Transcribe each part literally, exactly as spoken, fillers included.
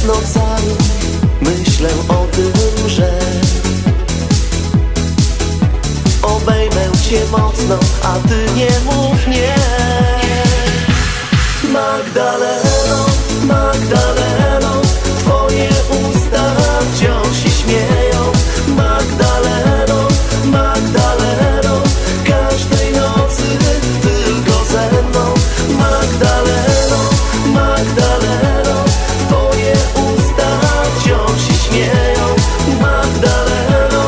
nocami myślę o tym, że obejmę cię mocno, a ty nie mów nie. Magdaleno, Magdaleno, twoje usta wciąż się śmieją. Magdaleno, Magdaleno, każdej nocy tylko ze mną. Magdaleno, Magdaleno, twoje usta wciąż się śmieją. Magdaleno.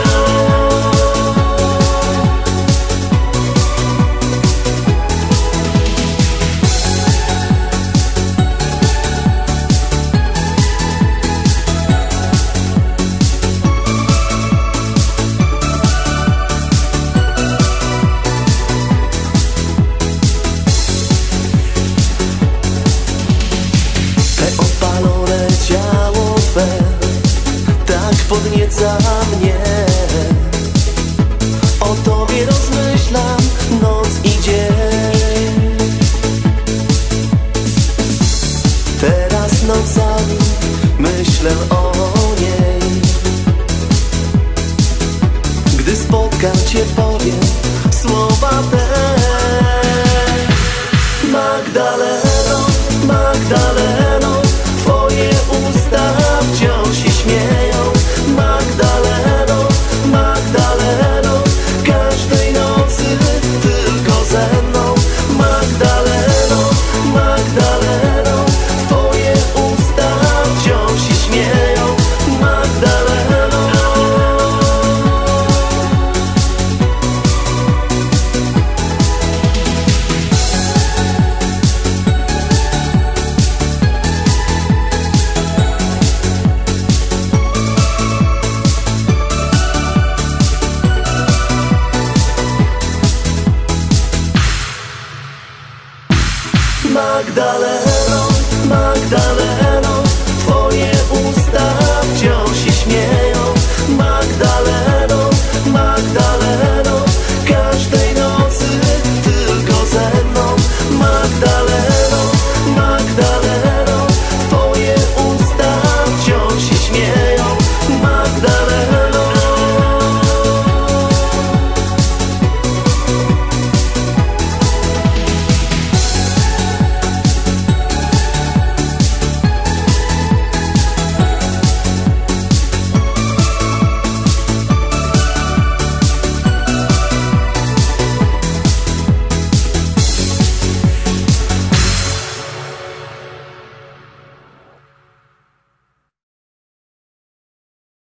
Tak podnieca mnie, o tobie rozmyślam noc i dzień. Teraz nocami myślę o niej. Gdy spotkam cię, powiem słowa te. Magdaleno, Magdaleno,